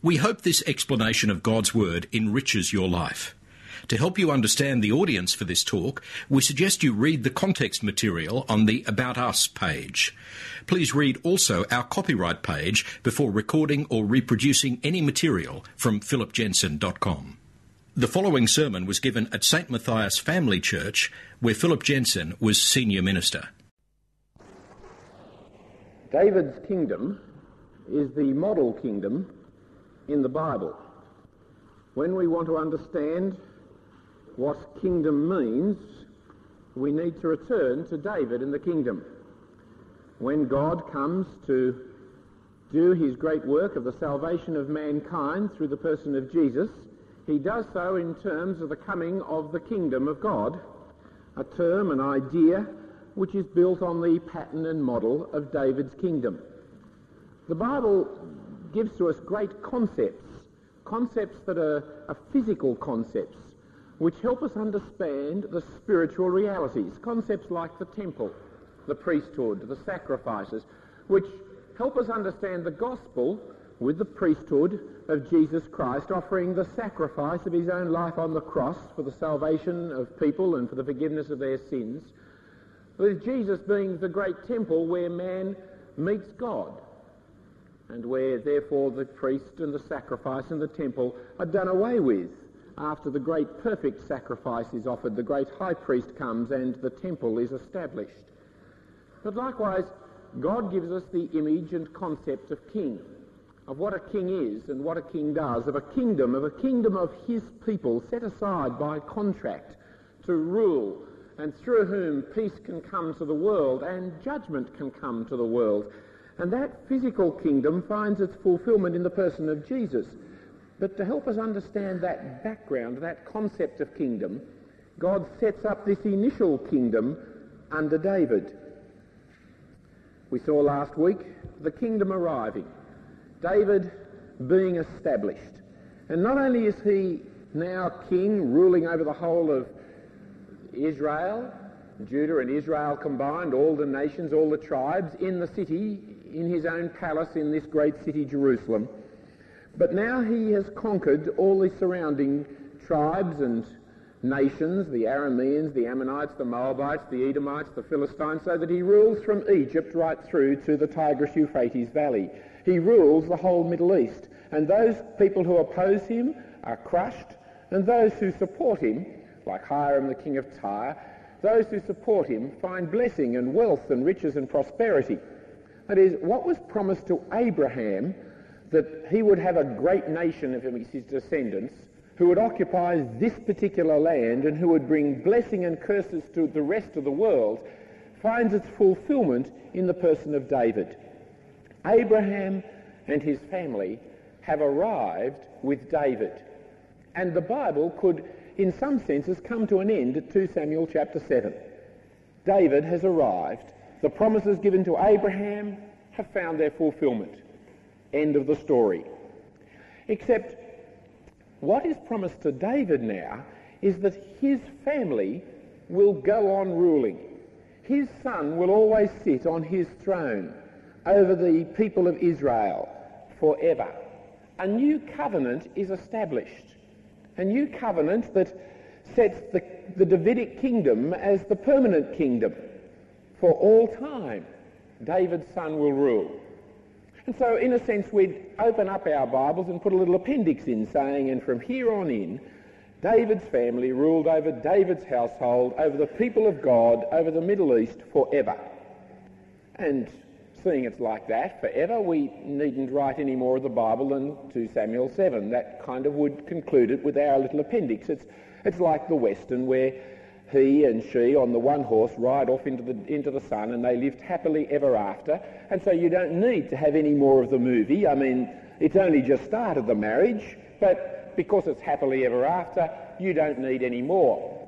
We hope this explanation of God's Word enriches your life. To help you understand the audience for this talk, we suggest you read the context material on the About Us page. Please read also our copyright page before recording or reproducing any material from philipjensen.com. The following sermon was given at St. Matthias Family Church, where Philip Jensen was senior minister. David's kingdom is the model kingdom in the Bible. When we want to understand what kingdom means, we need to return to David and the kingdom. When God comes to do his great work of the salvation of mankind through the person of Jesus, he does so in terms of the coming of the kingdom of God, a term, an idea, which is built on the pattern and model of David's kingdom. The Bible gives to us great concepts that are physical concepts, which help us understand the spiritual realities, concepts like the temple, the priesthood, the sacrifices, which help us understand the gospel with the priesthood of Jesus Christ, offering the sacrifice of his own life on the cross for the salvation of people and for the forgiveness of their sins, with Jesus being the great temple where man meets God, and where therefore the priest and the sacrifice and the temple are done away with after the great perfect sacrifice is offered. The great high priest comes and the temple is established. But likewise, God gives us the image and concept of king, of what a king is and what a king does, of a kingdom of his people set aside by contract to rule, and through whom peace can come to the world and judgment can come to the world. And that physical kingdom finds its fulfillment in the person of Jesus. But to help us understand that background, that concept of kingdom, God sets up this initial kingdom under David. We saw last week the kingdom arriving, David being established. And not only is he now king, ruling over the whole of Israel, Judah and Israel combined, all the nations, all the tribes, in the city, in his own palace in this great city, Jerusalem. But now he has conquered all the surrounding tribes and nations, the Arameans, the Ammonites, the Moabites, the Edomites, the Philistines, so that he rules from Egypt right through to the Tigris-Euphrates Valley. He rules the whole Middle East, and those people who oppose him are crushed, and those who support him, like Hiram the king of Tyre, those who support him find blessing and wealth and riches and prosperity. That is, what was promised to Abraham, that he would have a great nation of his descendants who would occupy this particular land and who would bring blessing and curses to the rest of the world, finds its fulfillment in the person of David. Abraham and his family have arrived with David. And the Bible could, in some senses, come to an end at 2 Samuel chapter 7. David has arrived. The promises given to Abraham have found their fulfillment. End of the story. Except what is promised to David now is that his family will go on ruling. His son will always sit on his throne over the people of Israel forever. A new covenant is established. A new covenant that sets the Davidic kingdom as the permanent kingdom. For all time, David's son will rule. And so, in a sense, we'd open up our Bibles and put a little appendix in saying, and from here on in, David's family ruled over David's household, over the people of God, over the Middle East forever. And seeing it's like that forever, we needn't write any more of the Bible than 2 Samuel 7. That kind of would conclude it with our little appendix. It's like the Western, where he and she on the one horse ride off into the sun and they lived happily ever after. And so you don't need to have any more of the movie. I mean, it's only just started, the marriage, but because it's happily ever after, you don't need any more.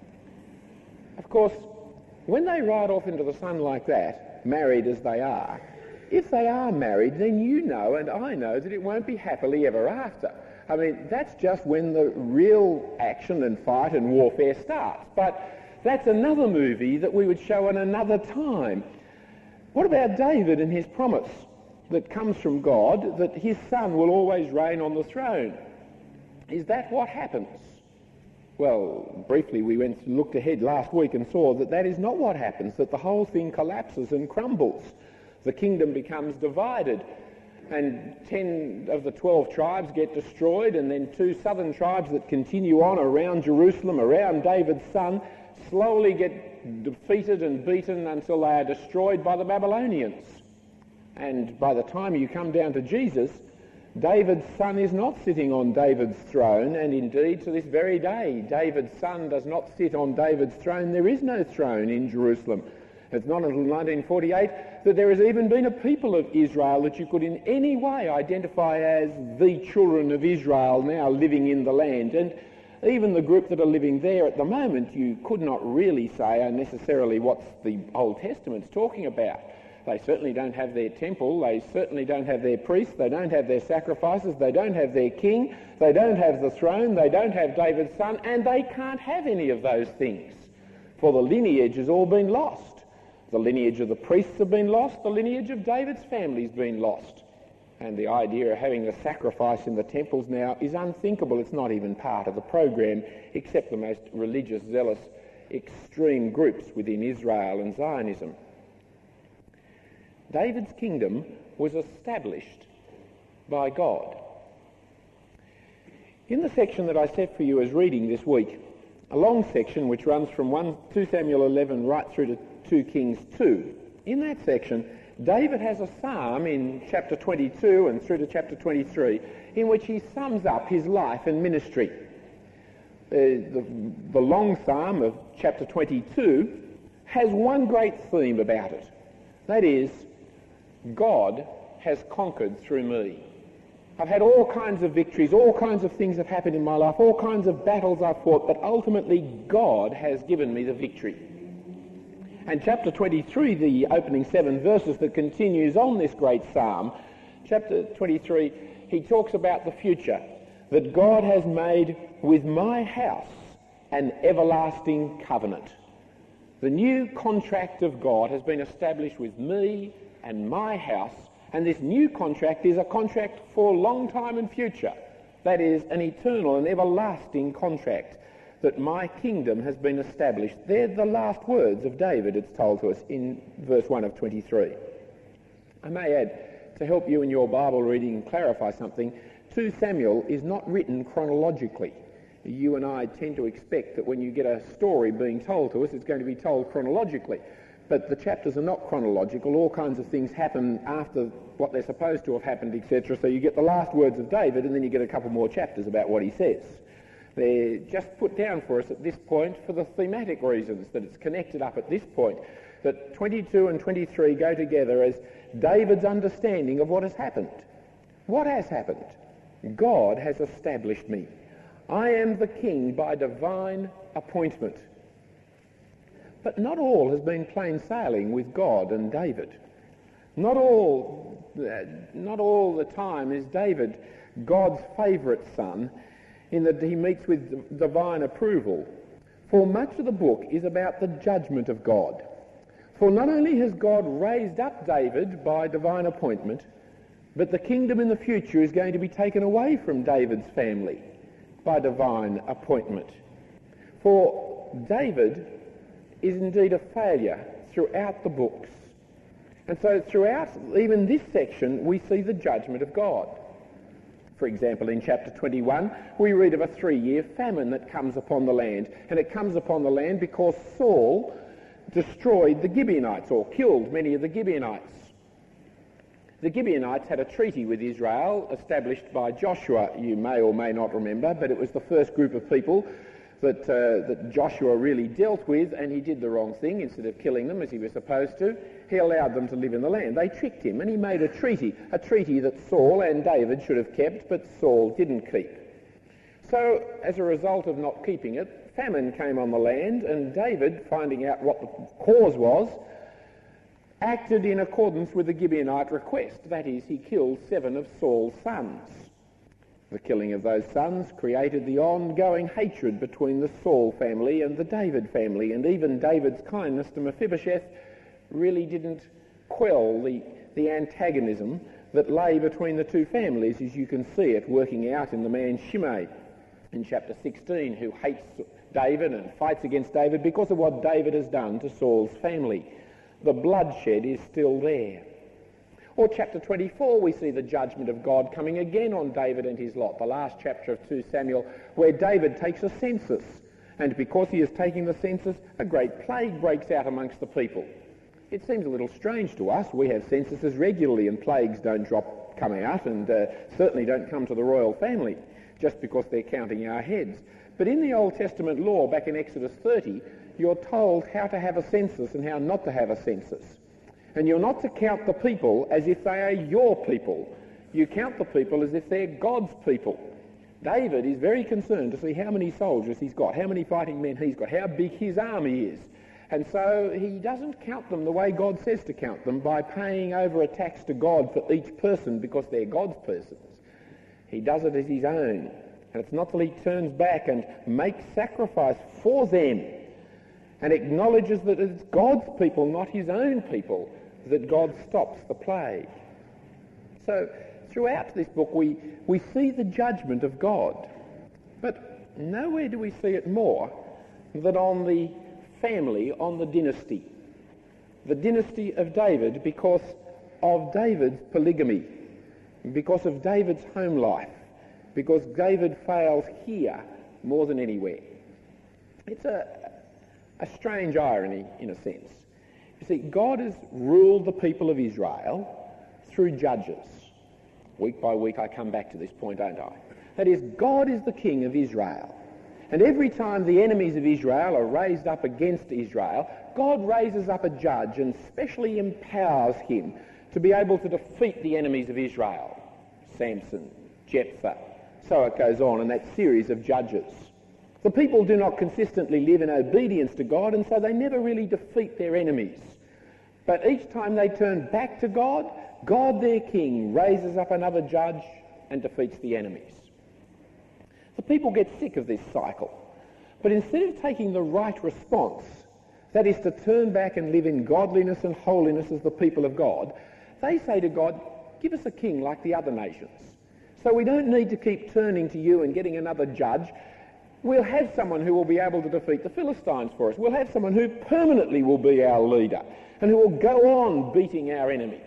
Of course, when they ride off into the sun like that, married as they are, if they are married, then you know and I know that it won't be happily ever after. I mean, that's just when the real action and fight and warfare starts. But that's another movie that we would show in another time. What about David and his promise? that comes from God, that his son will always reign on the throne. Is that what happens? Well, briefly, we looked ahead last week and saw that that is not what happens, that the whole thing collapses and crumbles. The kingdom becomes divided, and 10 of the 12 tribes get destroyed, and then 2 southern tribes that continue on around Jerusalem, around David's son, slowly get defeated and beaten until they are destroyed by the Babylonians. And by the time you come down to Jesus, David's son is not sitting on David's throne, and indeed to this very day, David's son does not sit on David's throne. There is no throne in Jerusalem. It's not until 1948 that there has even been a people of Israel that you could in any way identify as the children of Israel now living in the land. And even the group that are living there at the moment, you could not really say are necessarily what the Old Testament's talking about. They certainly don't have their temple, they certainly don't have their priests, they don't have their sacrifices, they don't have their king, they don't have the throne, they don't have David's son, and they can't have any of those things. For the lineage has all been lost. The lineage of the priests have been lost, the lineage of David's family has been lost. And the idea of having a sacrifice in the temples now is unthinkable. It's not even part of the program, except the most religious, zealous, extreme groups within Israel and Zionism. David's kingdom was established by God. In the section that I set for you as reading this week, a long section which runs from 2 Samuel 11 right through to 2 Kings 2, in that section, David has a psalm in chapter 22 and through to chapter 23 in which he sums up his life and ministry. The long psalm of chapter 22 has one great theme about it. That is, God has conquered through me. I've had all kinds of victories, all kinds of things have happened in my life, all kinds of battles I've fought, but ultimately God has given me the victory. And chapter 23, the opening 7 verses that continues on this great psalm, chapter 23, he talks about the future, that God has made with my house an everlasting covenant. The new contract of God has been established with me and my house, and this new contract is a contract for a long time in future. That is an eternal and everlasting contract, that my kingdom has been established. They're the last words of David, it's told to us in verse 1 of 23. I may add, to help you in your Bible reading and clarify something, 2 Samuel is not written chronologically. You and I tend to expect that when you get a story being told to us, it's going to be told chronologically. But the chapters are not chronological. All kinds of things happen after what they're supposed to have happened, etc. So you get the last words of David, and then you get a couple more chapters about what he says. They're just put down for us at this point for the thematic reasons, that it's connected up at this point, that 22 and 23 go together as David's understanding of what has happened. What has happened? God has established me. I am the king by divine appointment. But not all has been plain sailing with God and David. Not all the time is David God's favourite son, in that he meets with divine approval. For much of the book is about the judgment of God. For not only has God raised up David by divine appointment, but the kingdom in the future is going to be taken away from David's family by divine appointment. For David is indeed a failure throughout the books. And so throughout even this section we see the judgment of God. For example, in chapter 21 we read of a 3-year famine that comes upon the land, and it comes upon the land because Saul destroyed the Gibeonites, or killed many of the Gibeonites. The Gibeonites had a treaty with Israel established by Joshua. You may or may not remember, but it was the first group of people that Joshua really dealt with, and he did the wrong thing. Instead of killing them as he was supposed to, he allowed them to live in the land. They tricked him, and he made a treaty that Saul and David should have kept, but Saul didn't keep. So, as a result of not keeping it, famine came on the land, and David, finding out what the cause was, acted in accordance with the Gibeonite request. That is, he killed 7 of Saul's sons. The killing of those sons created the ongoing hatred between the Saul family and the David family, and even David's kindness to Mephibosheth really didn't quell the the antagonism that lay between the two families, as you can see it working out in the man Shimei in chapter 16, who hates David and fights against David because of what David has done to Saul's family. The bloodshed is still there. Or chapter 24, we see the judgment of God coming again on David and his lot, the last chapter of 2 Samuel, where David takes a census. And because he is taking the census, a great plague breaks out amongst the people. It seems a little strange to us. We have censuses regularly and plagues don't come out and certainly don't come to the royal family just because they're counting our heads. But in the Old Testament law, back in Exodus 30, you're told how to have a census and how not to have a census. And you're not to count the people as if they are your people. You count the people as if they're God's people. David is very concerned to see how many soldiers he's got, how many fighting men he's got, how big his army is. And so he doesn't count them the way God says to count them, by paying over a tax to God for each person because they're God's persons. He does it as his own. And it's not till he turns back and makes sacrifice for them and acknowledges that it's God's people, not his own people, that God stops the plague. So throughout this book we see the judgment of God, but nowhere do we see it more than on the family, on the dynasty of David, because of David's polygamy, because of David's home life, because David fails here more than anywhere. It's a strange irony, in a sense. You see, God has ruled the people of Israel through judges. Week by week I come back to this point, don't I? That is, God is the king of Israel. And every time the enemies of Israel are raised up against Israel, God raises up a judge and specially empowers him to be able to defeat the enemies of Israel. Samson, Jephthah. So it goes on in that series of judges. The people do not consistently live in obedience to God, and so they never really defeat their enemies. But each time they turn back to God, God, their king, raises up another judge and defeats the enemies. The people get sick of this cycle. But instead of taking the right response, that is to turn back and live in godliness and holiness as the people of God, they say to God, give us a king like the other nations. So we don't need to keep turning to you and getting another judge. We'll have someone who will be able to defeat the Philistines for us. We'll have someone who permanently will be our leader and who will go on beating our enemies.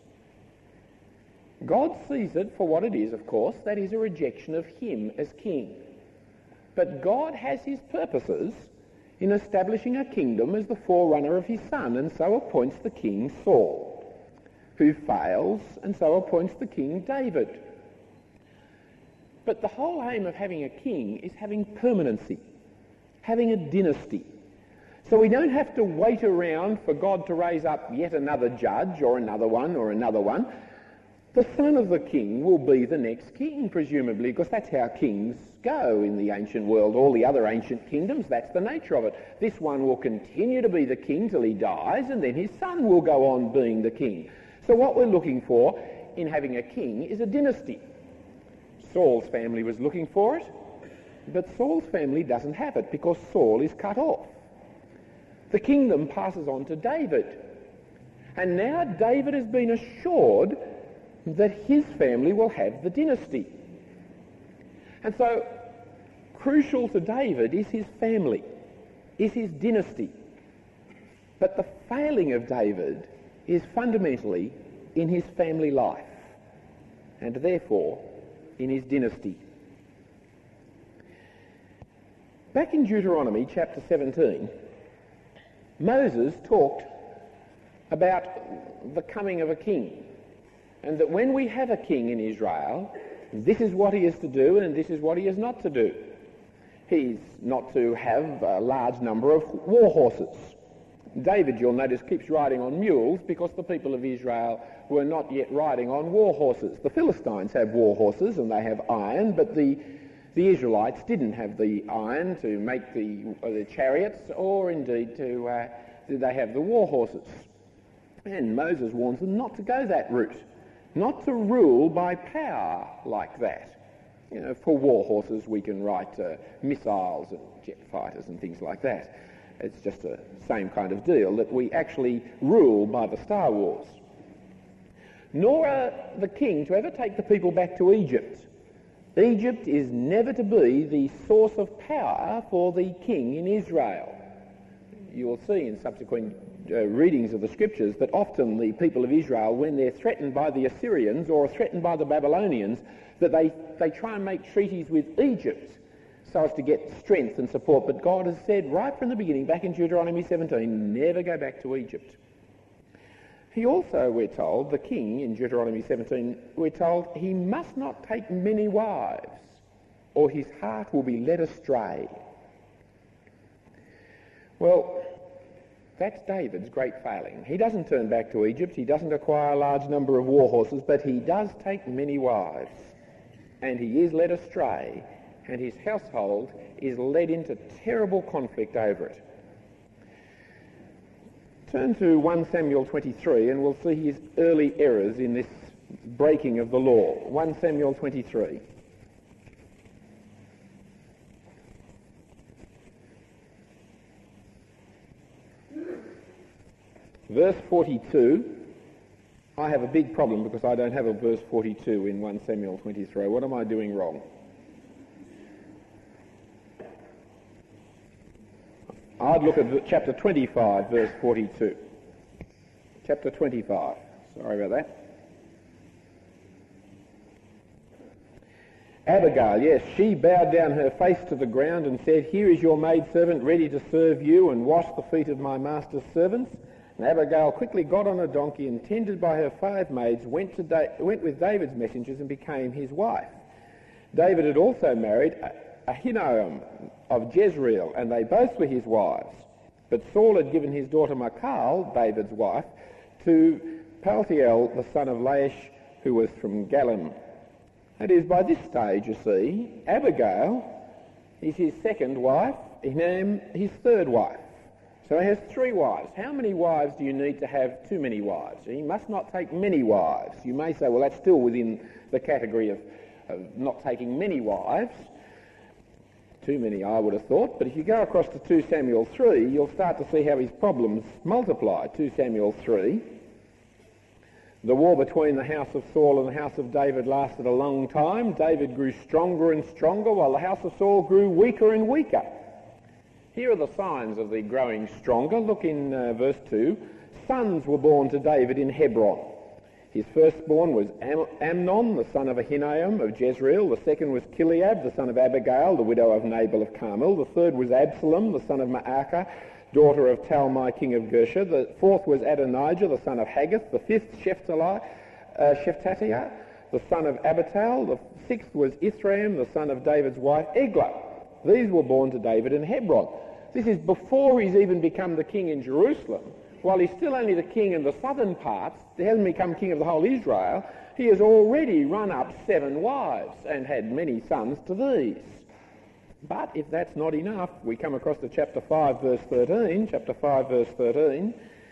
God sees it for what it is, of course. That is a rejection of him as king. But God has his purposes in establishing a kingdom as the forerunner of his son, and so appoints the king Saul, who fails, and so appoints the king David. But the whole aim of having a king is having permanency, having a dynasty. So we don't have to wait around for God to raise up yet another judge or another one or another one. The son of the king will be the next king, presumably, because that's how kings go in the ancient world. All the other ancient kingdoms, that's the nature of it. This one will continue to be the king till he dies, and then his son will go on being the king. So what we're looking for in having a king is a dynasty. Saul's family was looking for it, but Saul's family doesn't have it because Saul is cut off. The kingdom passes on to David. And now David has been assured that his family will have the dynasty. And so crucial to David is his family, is his dynasty. But the failing of David is fundamentally in his family life, and therefore in his dynasty. Back in Deuteronomy chapter 17, Moses talked about the coming of a king, and that when we have a king in Israel, this is what he is to do and this is what he is not to do. He's not to have a large number of war horses. David, you'll notice, keeps riding on mules because the people of Israel were not yet riding on war horses. The Philistines have war horses and they have iron, but the Israelites didn't have the iron to make the chariots, or indeed did they have the war horses. And Moses warns them not to go that route, not to rule by power like that. You know, for war horses we can write missiles and jet fighters and things like that. It's just the same kind of deal, that we actually rule by the Star Wars. nor are the king to ever take the people back to Egypt. Egypt is never to be the source of power for the king in Israel. You will see in subsequent readings of the scriptures that often the people of Israel, when they're threatened by the Assyrians or threatened by the Babylonians, that they try and make treaties with Egypt so as to get strength and support. But God has said right from the beginning, back in Deuteronomy 17, never go back to Egypt. He also, we're told, the king in Deuteronomy 17, we're told he must not take many wives or his heart will be led astray. Well, that's David's great failing. He doesn't turn back to Egypt, he doesn't acquire a large number of war horses, but he does take many wives. And he is led astray, and his household is led into terrible conflict over it. Turn to 1 Samuel 23 and we'll see his early errors in this breaking of the law. 1 Samuel 23. Verse 42. I have a big problem because I don't have a verse 42 in 1 Samuel 23. What am I doing wrong? I'd look at chapter 25, verse 42. Chapter 25. Sorry about that. Abigail, yes, she bowed down her face to the ground and said, "Here is your maidservant ready to serve you and wash the feet of my master's servants." And Abigail quickly got on a donkey and, tended by her 5 maids, went with David's messengers and became his wife. David had also married Ahinoam of Jezreel, and they both were his wives. But Saul had given his daughter Michal, David's wife, to Paltiel, the son of Laish, who was from Galim. That is, by this stage, you see, Abigail is his second wife, Ahinoam his third wife. So he has 3 wives. How many wives do you need to have too many wives? He must not take many wives. You may say, well, that's still within the category of not taking many wives. Too many, I would have thought. But if you go across to 2 Samuel 3, you'll start to see how his problems multiply. 2 Samuel 3. The war between the house of Saul and the house of David lasted a long time. David grew stronger and stronger, while the house of Saul grew weaker and weaker. Here are the signs of the growing stronger. Look in verse 2. Sons were born to David in Hebron. His firstborn was Amnon, the son of Ahinoam of Jezreel. The second was Chileab, the son of Abigail, the widow of Nabal of Carmel. The third was Absalom, the son of Maacah, daughter of Talmai, king of Geshur. The fourth was Adonijah, the son of Haggith. The fifth, Shephatiah, the son of Abital. The sixth was Ithraim, the son of David's wife, Eglah. These were born to David in Hebron. This is before he's even become the king in Jerusalem. While he's still only the king in the southern parts, he hasn't become king of the whole Israel, he has already run up 7 wives and had many sons to these. But if that's not enough, we come across to chapter 5, verse 13. Chapter 5, verse 13.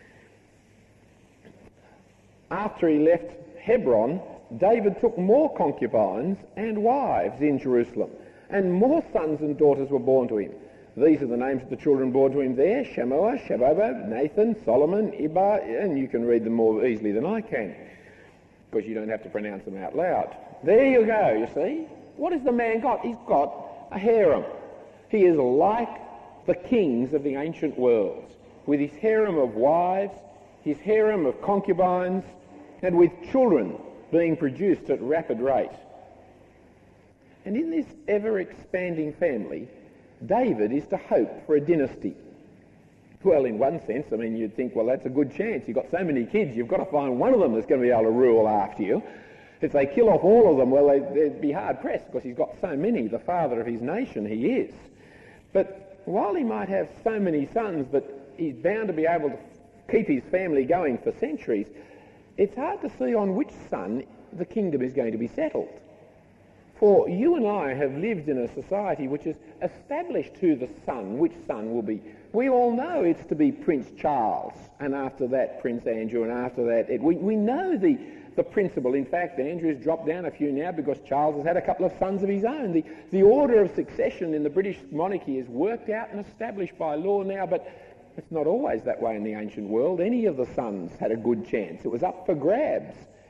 After he left Hebron, David took more concubines and wives in Jerusalem, and more sons and daughters were born to him. These are the names of the children born to him there: Shammua, Shababa, Nathan, Solomon, Ibah, and you can read them more easily than I can, because you don't have to pronounce them out loud. There you go, you see. What has the man got? He's got a harem. He is like the kings of the ancient world, with his harem of wives, his harem of concubines, and with children being produced at rapid rate. And in this ever-expanding family, David is to hope for a dynasty. Well, in one sense, I mean, you'd think, well, that's a good chance. You've got so many kids, you've got to find one of them that's going to be able to rule after you. If they kill off all of them, well, they'd be hard-pressed because he's got so many, the father of his nation he is. But while he might have so many sons that he's bound to be able to keep his family going for centuries, it's hard to see on which son the kingdom is going to be settled. For you and I have lived in a society which has established who the son, which son will be. We all know it's to be Prince Charles, and after that Prince Andrew, and after that we know the principle. In fact, Andrew's dropped down a few now because Charles has had a couple of sons of his own. The order of succession in the British monarchy is worked out and established by law now, but it's not always that way in the ancient world. Any of the sons had a good chance. It was up for grabs.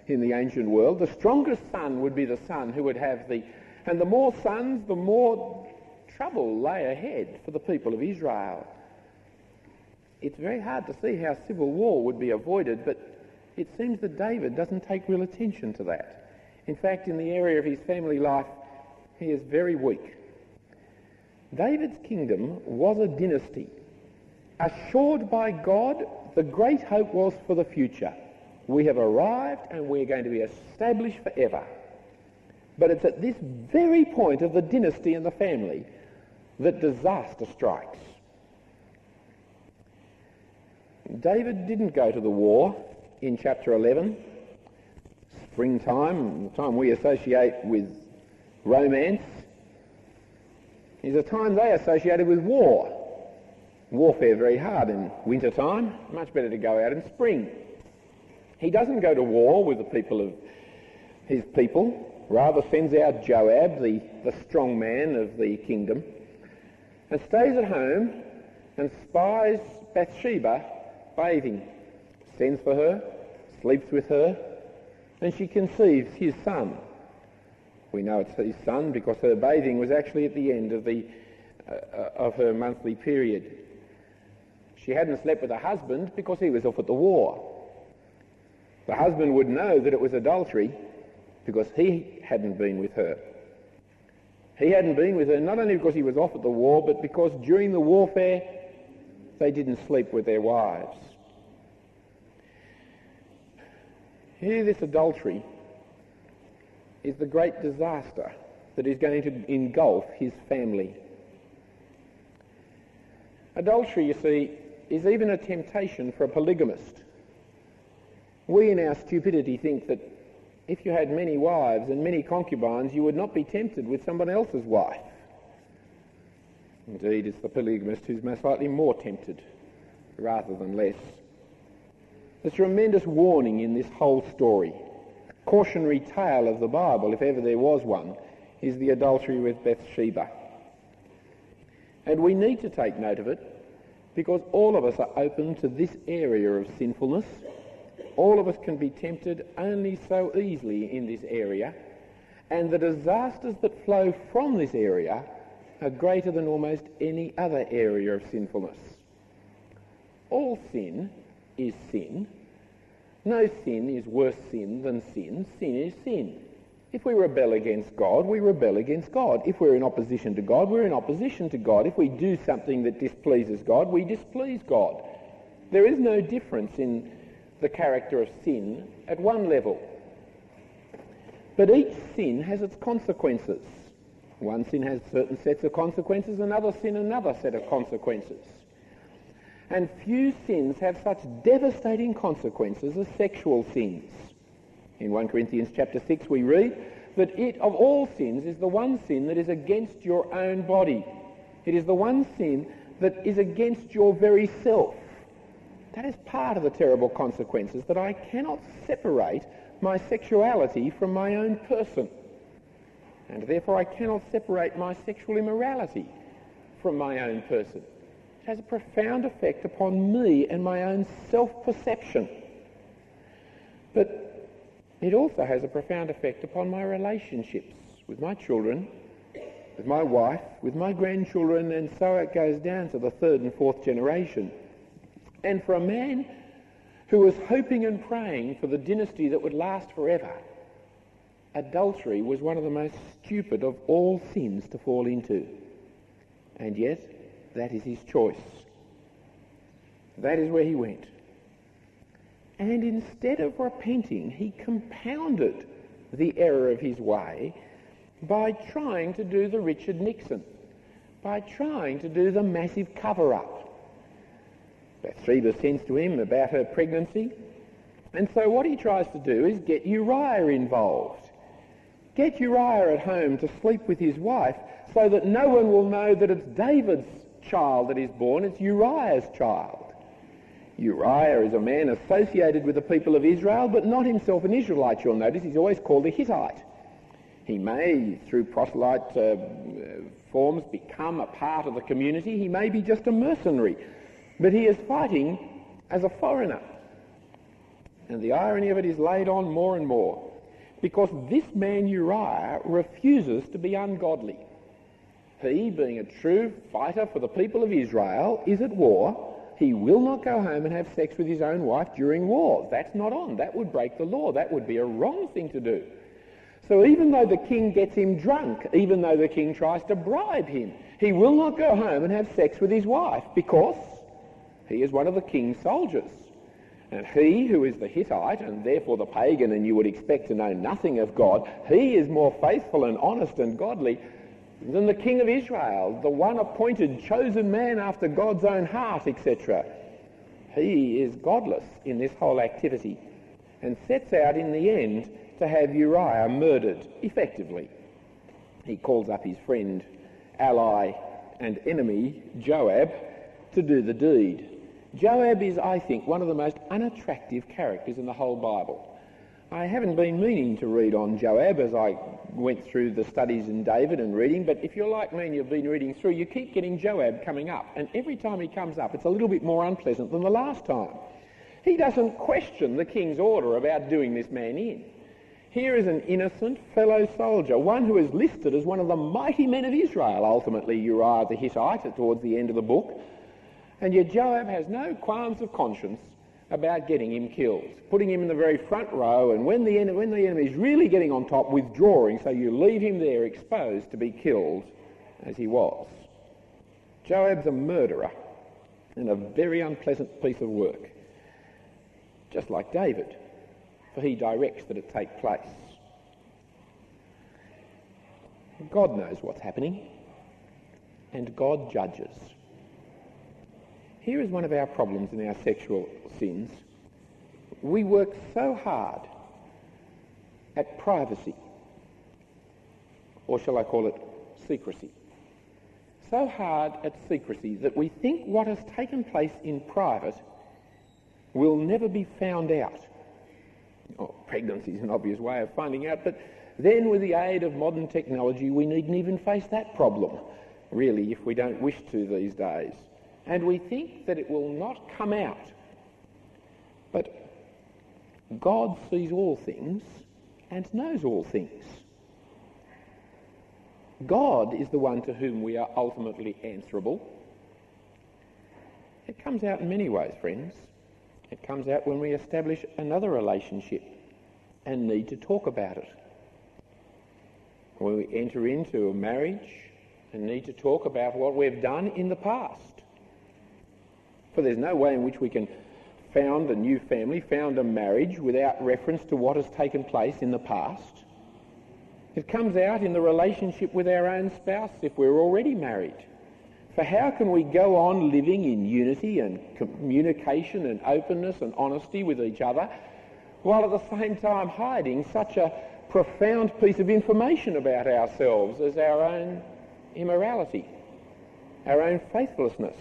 in the ancient world. The strongest son would be the son who would have and the more sons, the more trouble lay ahead for the people of Israel. It's very hard to see how civil war would be avoided, but it seems that David doesn't take real attention to that. In fact, in the area of his family life, he is very weak. David's kingdom was a dynasty. Assured by God, the great hope was for the future. We have arrived and we're going to be established forever. But it's at this very point of the dynasty and the family that disaster strikes. David didn't go to the war in chapter 11. Springtime, the time we associate with romance, is a time they associated with war. Warfare very hard in winter time, much better to go out in spring. He doesn't go to war with the people of his people, rather sends out Joab, the strong man of the kingdom, and stays at home and spies Bathsheba bathing, sends for her, sleeps with her, and she conceives his son. We know it's his son because her bathing was actually at the end of her monthly period. She hadn't slept with her husband because he was off at the war. The husband would know that it was adultery because he hadn't been with her. He hadn't been with her not only because he was off at the war, but because during the warfare they didn't sleep with their wives. Here, this adultery is the great disaster that is going to engulf his family. Adultery, you see, is even a temptation for a polygamist. We in our stupidity think that if you had many wives and many concubines, you would not be tempted with someone else's wife. Indeed, it's the polygamist who's most likely more tempted rather than less. There's tremendous warning in this whole story. Cautionary tale of the Bible, if ever there was one, is the adultery with Bathsheba. And we need to take note of it because all of us are open to this area of sinfulness. All of us can be tempted only so easily in this area, and the disasters that flow from this area are greater than almost any other area of sinfulness. All sin is sin. No sin is worse sin than sin. Sin is sin. If we rebel against God, we rebel against God. If we're in opposition to God, we're in opposition to God. If we do something that displeases God, we displease God. There is no difference in the character of sin at one level. But each sin has its consequences. One sin has certain sets of consequences, another sin another set of consequences. And few sins have such devastating consequences as sexual sins. In 1 Corinthians chapter 6 we read that it, of all sins, is the one sin that is against your own body. It is the one sin that is against your very self. That is part of the terrible consequences, that I cannot separate my sexuality from my own person. And therefore I cannot separate my sexual immorality from my own person. It has a profound effect upon me and my own self-perception. But it also has a profound effect upon my relationships with my children, with my wife, with my grandchildren, and so it goes down to the third and fourth generation. And for a man who was hoping and praying for the dynasty that would last forever, adultery was one of the most stupid of all sins to fall into. And yet, that is his choice. That is where he went. And instead of repenting, he compounded the error of his way by trying to do the Richard Nixon, by trying to do the massive cover-up. Bathsheba sends to him about her pregnancy, and so what he tries to do is get Uriah involved. Get Uriah at home to sleep with his wife so that no one will know that it's David's child that is born, it's Uriah's child. Uriah is a man associated with the people of Israel, but not himself an Israelite, you'll notice. He's always called a Hittite. He may, through proselyte forms, become a part of the community. He may be just a mercenary, but he is fighting as a foreigner. And the irony of it is laid on more and more, because this man Uriah refuses to be ungodly. He, being a true fighter for the people of Israel, is at war. He will not go home and have sex with his own wife during war. That's not on. That would break the law. That would be a wrong thing to do. So even though the king gets him drunk, even though the king tries to bribe him, he will not go home and have sex with his wife, because he is one of the king's soldiers. And he, who is the Hittite, and therefore the pagan, and you would expect to know nothing of God, he is more faithful and honest and godly than the king of Israel, the one appointed, chosen man after God's own heart, etc. He is godless in this whole activity and sets out in the end to have Uriah murdered, effectively. He calls up his friend, ally and enemy, Joab, to do the deed. Joab is, I think, one of the most unattractive characters in the whole Bible. I haven't been meaning to read on Joab as I went through the studies in David and reading, but if you're like me and you've been reading through, you keep getting Joab coming up, and every time he comes up it's a little bit more unpleasant than the last time. He doesn't question the king's order about doing this man in. Here is an innocent fellow soldier, one who is listed as one of the mighty men of Israel, ultimately Uriah the Hittite towards the end of the book, and yet Joab has no qualms of conscience about getting him killed, putting him in the very front row, and when the enemy is really getting on top, withdrawing, so you leave him there exposed to be killed as he was. Joab's a murderer and a very unpleasant piece of work, just like David, for he directs that it take place. God knows what's happening, and God judges. Here is one of our problems in our sexual sins. We work so hard at privacy, or shall I call it secrecy, so hard at secrecy that we think what has taken place in private will never be found out. Oh, pregnancy is an obvious way of finding out, but then with the aid of modern technology we needn't even face that problem, really, if we don't wish to these days. And we think that it will not come out. But God sees all things and knows all things. God is the one to whom we are ultimately answerable. It comes out in many ways, friends. It comes out when we establish another relationship and need to talk about it. When we enter into a marriage and need to talk about what we've done in the past. For there's no way in which we can found a new family, found a marriage without reference to what has taken place in the past. It comes out in the relationship with our own spouse if we're already married. For how can we go on living in unity and communication and openness and honesty with each other while at the same time hiding such a profound piece of information about ourselves as our own immorality, our own faithlessness?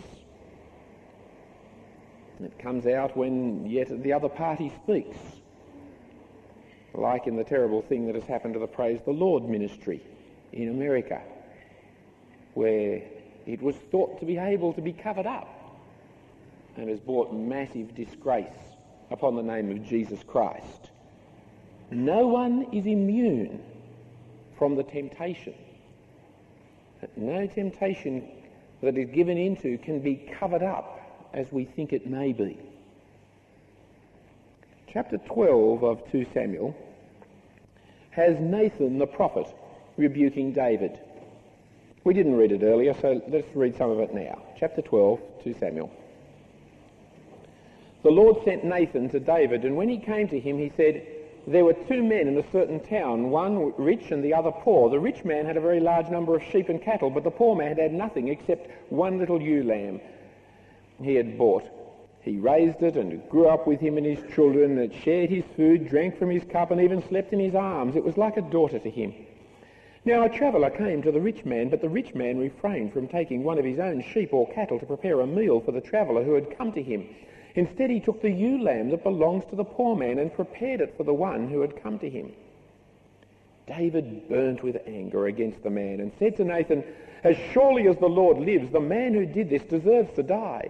It comes out when yet the other party speaks, like in the terrible thing that has happened to the Praise the Lord ministry in America, where it was thought to be able to be covered up and has brought massive disgrace upon the name of Jesus Christ. No one is immune from the temptation. No temptation that is given into can be covered up as we think it may be. Chapter 12 of 2 Samuel has Nathan the prophet rebuking David. We didn't read it earlier, so let's read some of it now. Chapter 12, 2 Samuel. The Lord sent Nathan to David, and when he came to him, he said, "There were two men in a certain town, one rich and the other poor. The rich man had a very large number of sheep and cattle, but the poor man had nothing except one little ewe lamb he had bought. He raised it, and it grew up with him and his children, and it shared his food, drank from his cup, and even slept in his arms. It was like a daughter to him. Now a traveller came to the rich man, but the rich man refrained from taking one of his own sheep or cattle to prepare a meal for the traveller who had come to him. Instead he took the ewe lamb that belongs to the poor man and prepared it for the one who had come to him." David burnt with anger against the man and said to Nathan, "As surely as the Lord lives, the man who did this deserves to die.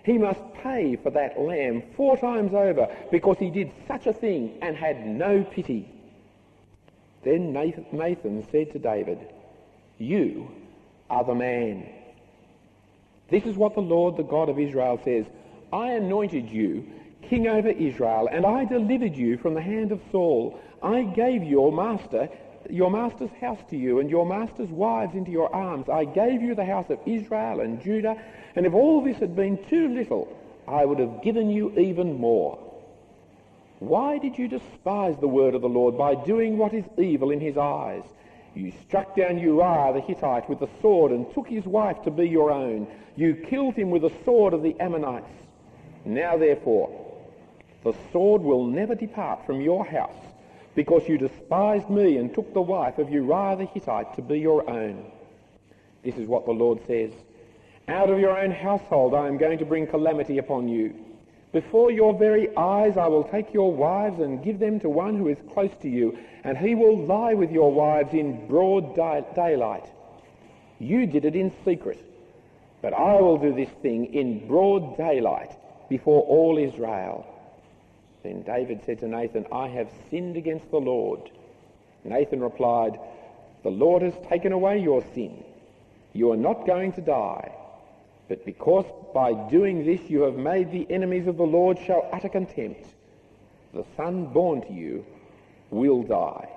He must pay for that lamb 4 times over, because he did such a thing and had no pity. Then Nathan said to David, "You are the man. This is what the Lord, the God of Israel, says. I anointed you king over Israel, and I delivered you from the hand of Saul. I gave your master's house to you, and your master's wives into your arms. I gave you the house of Israel and Judah, and if all this had been too little, I would have given you even more. Why did you despise the word of the Lord by doing what is evil in his eyes? You struck down Uriah the Hittite with the sword and took his wife to be your own. You killed him with the sword of the Ammonites. Now therefore, the sword will never depart from your house, because you despised me and took the wife of Uriah the Hittite to be your own. This is what the Lord says. Out of your own household I am going to bring calamity upon you. Before your very eyes I will take your wives and give them to one who is close to you, and he will lie with your wives in broad daylight. You did it in secret, but I will do this thing in broad daylight before all Israel." Then David said to Nathan, "I have sinned against the Lord." Nathan replied, "The Lord has taken away your sin. You are not going to die. But because by doing this you have made the enemies of the Lord show utter contempt, the son born to you will die."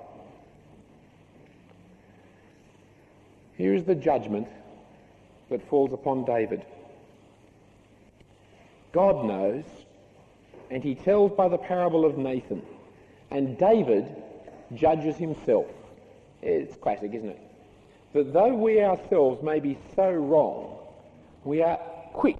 Here is the judgment that falls upon David. God knows, and he tells by the parable of Nathan, and David judges himself. It's classic, isn't it? That though we ourselves may be so wrong, we are quick.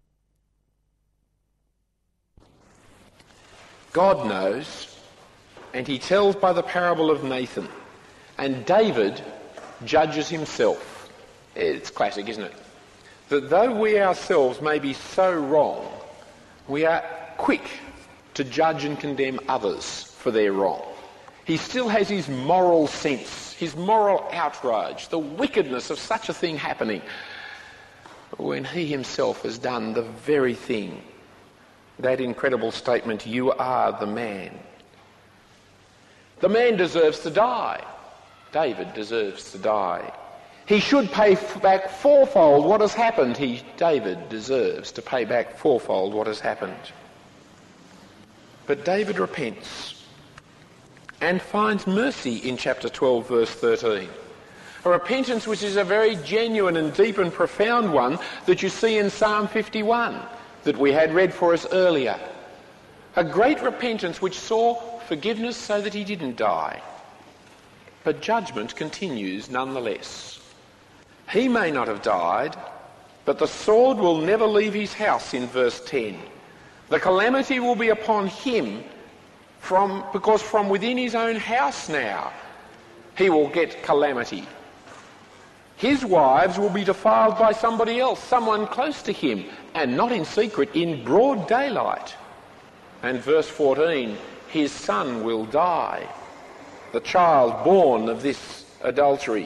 God knows, and he tells by the parable of Nathan, and David judges himself. It's classic, isn't it? That though we ourselves may be so wrong, we are quick to judge and condemn others for their wrong. He still has his moral sense, his moral outrage, the wickedness of such a thing happening, when he himself has done the very thing. That incredible statement, "You are the man." The man deserves to die. David deserves to die. He should pay back fourfold what has happened. David deserves to pay back fourfold what has happened. But David repents and finds mercy in chapter 12, verse 13. A repentance which is a very genuine and deep and profound one that you see in Psalm 51 that we had read for us earlier. A great repentance which saw forgiveness so that he didn't die. But judgment continues nonetheless. He may not have died, but the sword will never leave his house in verse 10. The calamity will be upon him because from within his own house now he will get calamity. His wives will be defiled by somebody else, someone close to him, and not in secret, in broad daylight. And verse 14, his son will die, the child born of this adultery.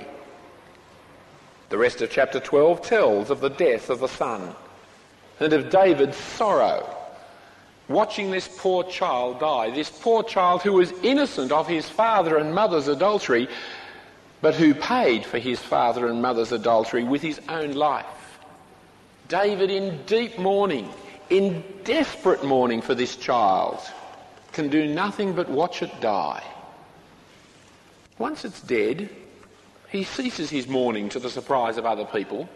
The rest of chapter 12 tells of the death of the son and of David's sorrow, watching this poor child die, this poor child who was innocent of his father and mother's adultery, but who paid for his father and mother's adultery with his own life. David, in deep mourning, in desperate mourning for this child, can do nothing but watch it die. Once it's dead, he ceases his mourning to the surprise of other people.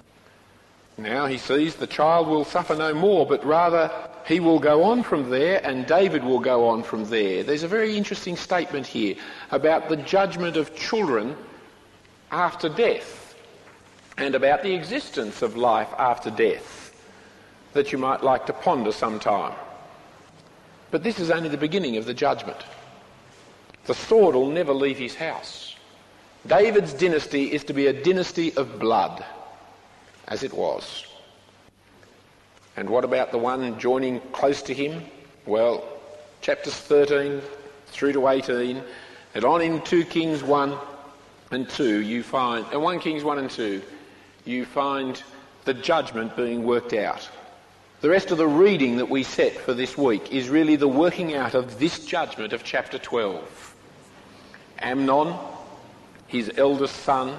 Now he sees the child will suffer no more, but rather he will go on from there and David will go on from there. There's a very interesting statement here about the judgment of children after death and about the existence of life after death that you might like to ponder sometime. But this is only the beginning of the judgment. The sword will never leave his house. David's dynasty is to be a dynasty of blood, as it was. And what about the one joining close to him? Well, chapters 13 through to 18, and on in 2 Kings 1 and 2, you find, 1 Kings 1 and 2, you find the judgment being worked out. The rest of the reading that we set for this week is really the working out of this judgment of chapter 12. Amnon, his eldest son,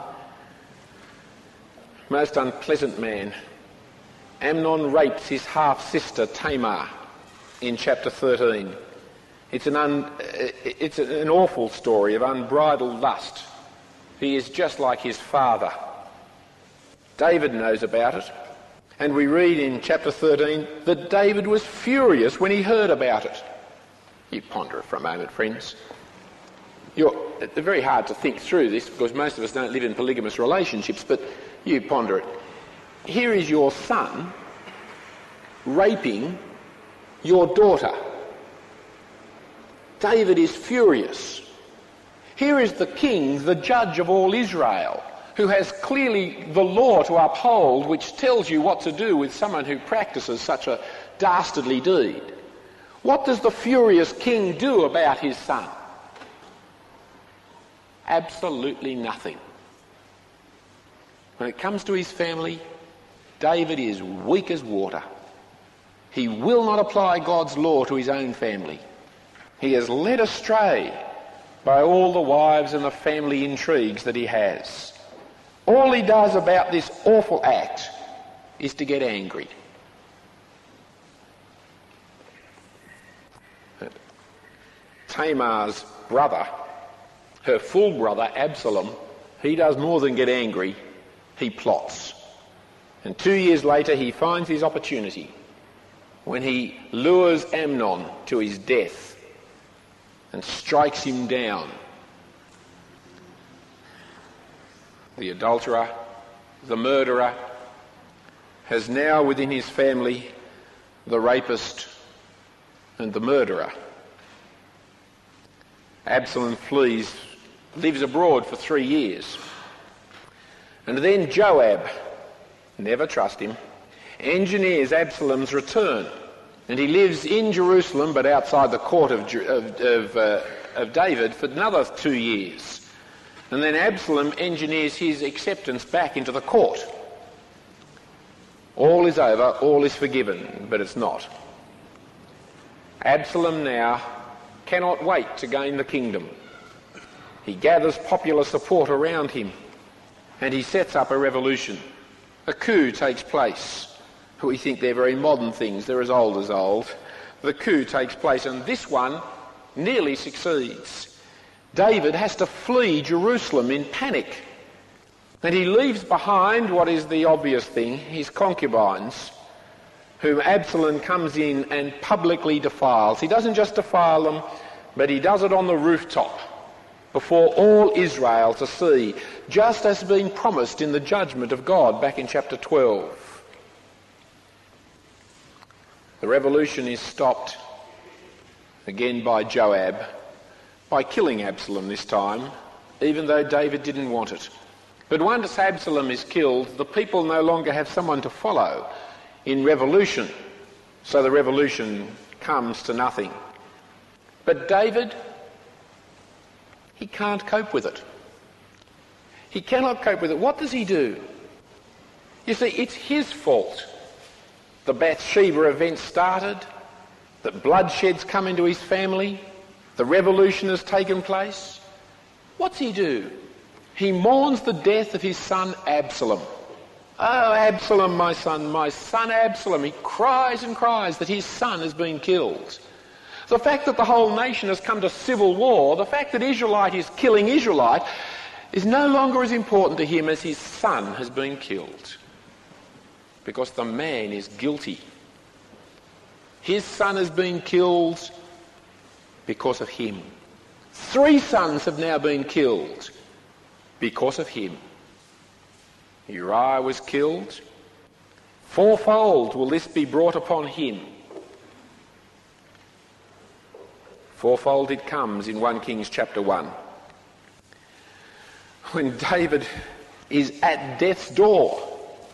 most unpleasant man. Amnon rapes his half-sister Tamar in chapter 13. It's an awful story of unbridled lust. He is just like his father. David knows about it. And we read in chapter 13 that David was furious when he heard about it. You ponder it for a moment, friends. It's very hard to think through this because most of us don't live in polygamous relationships, but you ponder it. Here is your son raping your daughter. David is furious. Here is the king, the judge of all Israel, who has clearly the law to uphold, which tells you what to do with someone who practices such a dastardly deed. What does the furious king do about his son? Absolutely nothing. When it comes to his family, David is weak as water. He will not apply God's law to his own family. He is led astray by all the wives and the family intrigues that he has. All he does about this awful act is to get angry. Tamar's brother, her full brother Absalom, he does more than get angry, he plots. And 2 years later he finds his opportunity when he lures Amnon to his death and strikes him down. The adulterer, the murderer, has now within his family the rapist and the murderer. Absalom flees, lives abroad for 3 years. And then Joab, never trust him, engineers Absalom's return. And he lives in Jerusalem but outside the court of David for another 2 years. And then Absalom engineers his acceptance back into the court. All is over, all is forgiven, but it's not. Absalom now cannot wait to gain the kingdom. He gathers popular support around him and he sets up a revolution. A coup takes place. We think they're very modern things, they're as old. The coup takes place and this one nearly succeeds. David has to flee Jerusalem in panic. And he leaves behind what is the obvious thing, his concubines, whom Absalom comes in and publicly defiles. He doesn't just defile them, but he does it on the rooftop before all Israel to see, just as being promised in the judgment of God back in chapter 12. The revolution is stopped again by Joab, by killing Absalom this time, even though David didn't want it. But once Absalom is killed, the people no longer have someone to follow in revolution, so the revolution comes to nothing. But David, he can't cope with it. He cannot cope with it. What does he do? You see, it's his fault. The Bathsheba event started, that bloodshed's come into his family, the revolution has taken place. What's he do? He mourns the death of his son Absalom. Oh, Absalom, my son Absalom. He cries and cries that his son has been killed. The fact that the whole nation has come to civil war, the fact that Israelite is killing Israelite, is no longer as important to him as his son has been killed. Because the man is guilty. His son has been killed because of him. 3 sons have now been killed because of him. Uriah was killed. 4-fold will this be brought upon him. 4-fold it comes in 1 Kings chapter 1. When David is at death's door,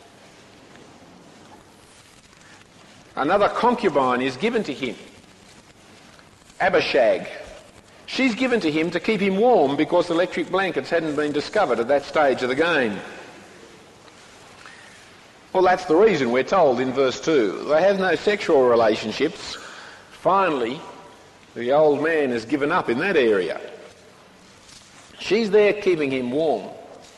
another concubine is given to him, Abishag. She's given to him to keep him warm because electric blankets hadn't been discovered at that stage of the game. Well, that's the reason we're told in verse 2. They have no sexual relationships. Finally, the old man has given up in that area. She's there keeping him warm.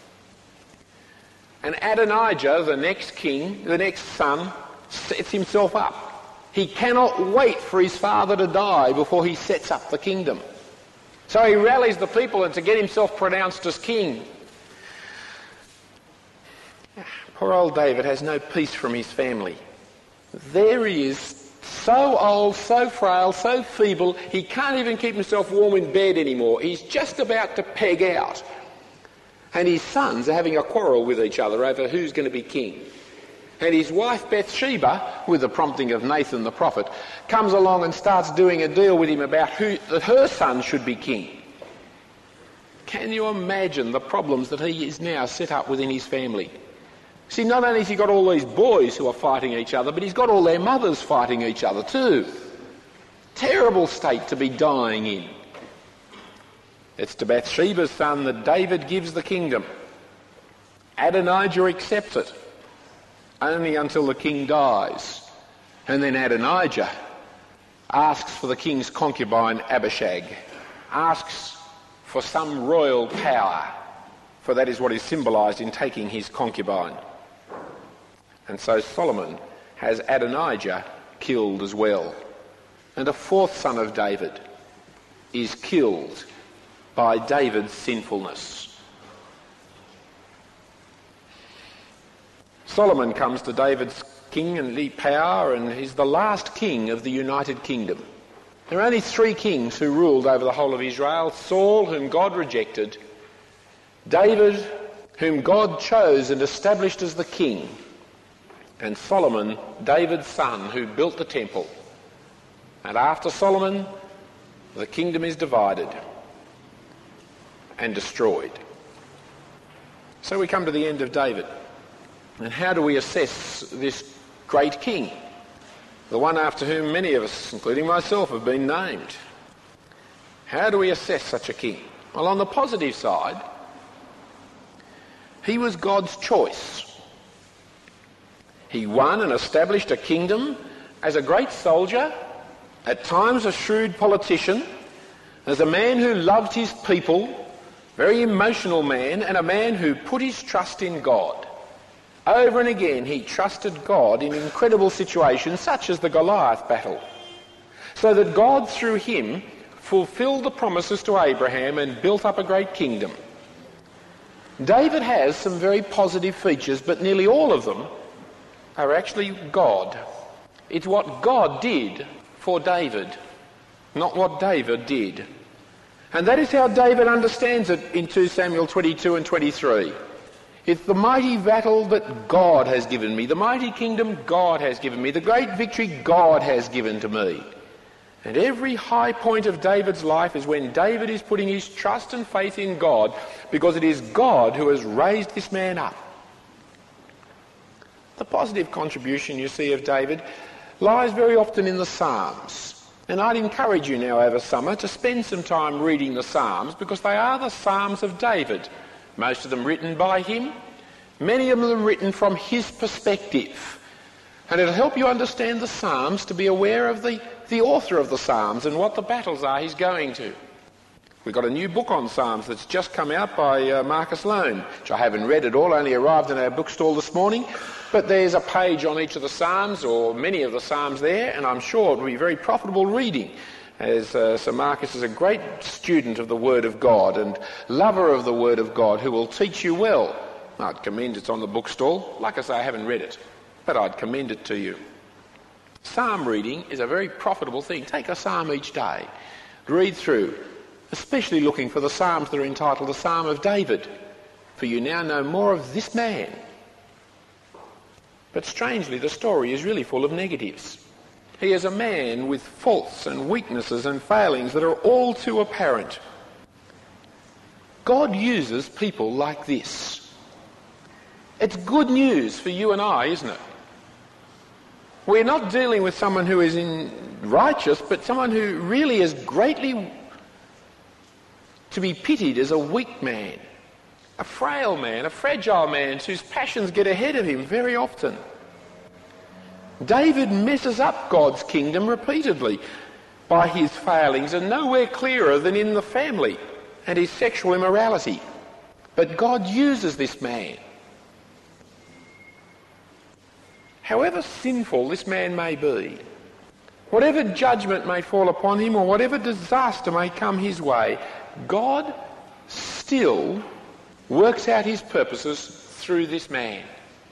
And Adonijah, the next king, the next son, sets himself up. He cannot wait for his father to die before he sets up the kingdom. So he rallies the people and to get himself pronounced as king. Poor old David has no peace from his family. There he is, so old, so frail, so feeble, he can't even keep himself warm in bed anymore. He's just about to peg out. And his sons are having a quarrel with each other over who's going to be king. And his wife Bathsheba, with the prompting of Nathan the prophet, comes along and starts doing a deal with him about that her son should be king. Can you imagine the problems that he is now set up within his family? See, not only has he got all these boys who are fighting each other, but he's got all their mothers fighting each other too. Terrible state to be dying in. It's to Bathsheba's son that David gives the kingdom. Adonijah accepts it, only until the king dies. And then Adonijah asks for the king's concubine Abishag, asks for some royal power, for that is what is symbolised in taking his concubine. And so Solomon has Adonijah killed as well. And a fourth son of David is killed by David's sinfulness. Solomon comes to David's king and power, and he's the last king of the United Kingdom. There are only 3 kings who ruled over the whole of Israel: Saul, whom God rejected; David, whom God chose and established as the king; and Solomon, David's son, who built the temple. And after Solomon, the kingdom is divided and destroyed. So we come to the end of David. And how do we assess this great king? The one after whom many of us, including myself, have been named. How do we assess such a king? Well, on the positive side, he was God's choice. He won and established a kingdom as a great soldier, at times a shrewd politician, as a man who loved his people, very emotional man, and a man who put his trust in God. Over and again he trusted God in incredible situations such as the Goliath battle, so that God through him fulfilled the promises to Abraham and built up a great kingdom. David has some very positive features, but nearly all of them are actually God. It's what God did for David, not what David did. And that is how David understands it in 2 Samuel 22 and 23. It's the mighty battle that God has given me, the mighty kingdom God has given me, the great victory God has given to me. And every high point of David's life is when David is putting his trust and faith in God, because it is God who has raised this man up. The positive contribution you see of David lies very often in the Psalms. And I'd encourage you now over summer to spend some time reading the Psalms, because they are the Psalms of David. Most of them written by him, many of them written from his perspective. And it'll help you understand the Psalms to be aware of the author of the Psalms and what the battles are he's going to. We've got a new book on Psalms that's just come out by Marcus Loan, which I haven't read at all, only arrived in our bookstall this morning. But there's a page on each of the Psalms, or many of the Psalms there, and I'm sure it'll be very profitable reading, as Sir Marcus is a great student of the Word of God and lover of the Word of God, who will teach you well. I'd commend it's on the bookstall. Like I say, I haven't read it, but I'd commend it to you. Psalm reading is a very profitable thing. Take a psalm each day, read through, especially looking for the psalms that are entitled the Psalm of David, for you now know more of this man. But strangely, the story is really full of negatives. He is a man with faults and weaknesses and failings that are all too apparent. God uses people like this. It's good news for you and I, isn't it? We're not dealing with someone who is righteous, but someone who really is greatly to be pitied as a weak man, a frail man, a fragile man whose passions get ahead of him very often. David messes up God's kingdom repeatedly by his failings, and nowhere clearer than in the family and his sexual immorality. But God uses this man. However sinful this man may be, whatever judgment may fall upon him or whatever disaster may come his way, God still works out his purposes through this man.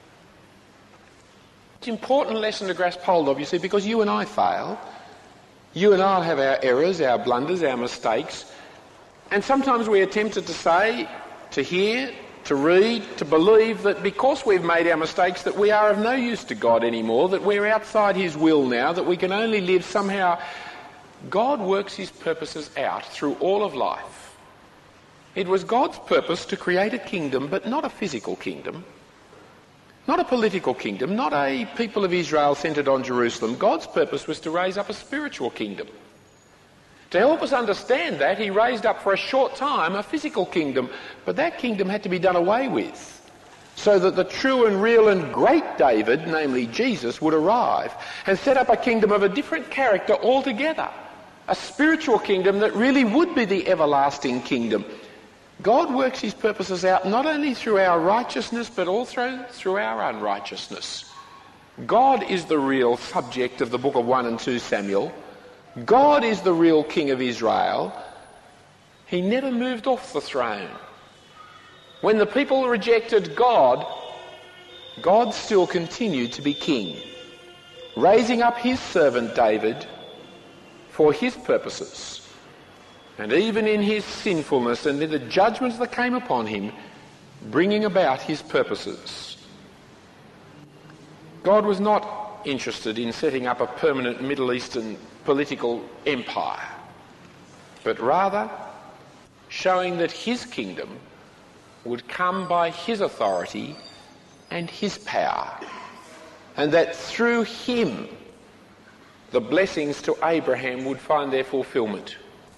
It's an important lesson to grasp hold of, you see, because you and I fail. You and I have our errors, our blunders, our mistakes. And sometimes we are tempted to say, to hear, to read, to believe that because we've made our mistakes that we are of no use to God anymore, that we're outside his will now, that we can only live somehow. God works his purposes out through all of life. It was God's purpose to create a kingdom, but not a physical kingdom. Not a political kingdom, not a people of Israel centred on Jerusalem. God's purpose was to raise up a spiritual kingdom. To help us understand that, he raised up for a short time a physical kingdom, but that kingdom had to be done away with, so that the true and real and great David, namely Jesus, would arrive and set up a kingdom of a different character altogether, a spiritual kingdom that really would be the everlasting kingdom. God works his purposes out not only through our righteousness, but also through our unrighteousness. God is the real subject of the book of 1 and 2 Samuel. God is the real king of Israel. He never moved off the throne. When the people rejected God, God still continued to be king, raising up his servant David for his purposes. And even in his sinfulness and in the judgments that came upon him, bringing about his purposes. God was not interested in setting up a permanent Middle Eastern political empire, but rather showing that his kingdom would come by his authority and his power, and that through him the blessings to Abraham would find their fulfilment.